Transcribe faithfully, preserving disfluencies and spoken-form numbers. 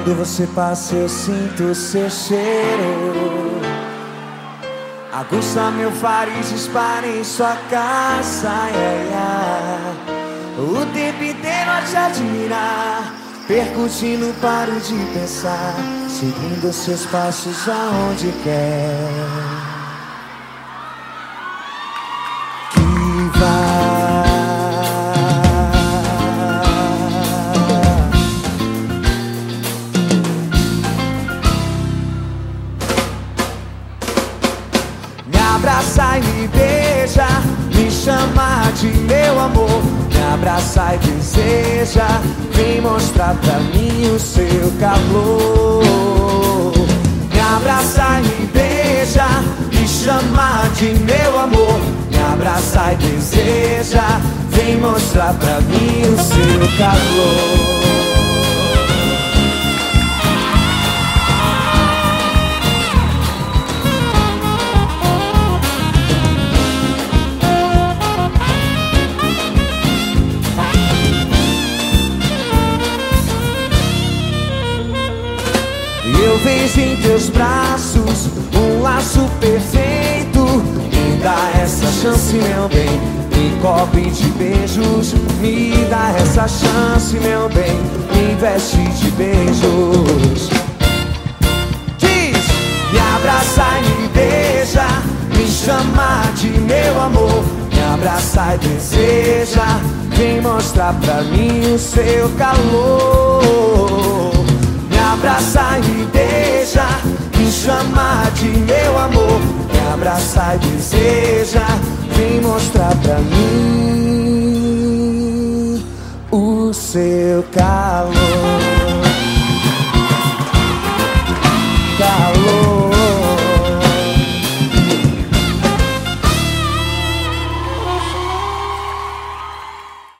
Quando você passa eu sinto o seu cheiro, aguça meu faris, dispara em sua casa, ai, ai. O tempo inteiro a te admirar, percutindo, paro de pensar, seguindo seus passos aonde quer que vá. Me abraça e me beija, me chama de meu amor. Me abraça e deseja, vem mostrar pra mim o seu calor. Me abraça e me beija, me chama de meu amor. Me abraça e deseja, vem mostrar pra mim o seu calor. Eu vejo em teus braços um laço perfeito. Me dá essa chance, meu bem, me cobre de beijos. Me dá essa chance, meu bem, me veste de beijos. Diz! Me abraça e me beija, me chama de meu amor. Me abraça e deseja, vem mostrar pra mim o seu calor. Me abraça e me beija, me chama de meu amor. Me abraça e deseja, vem mostrar pra mim o seu calor.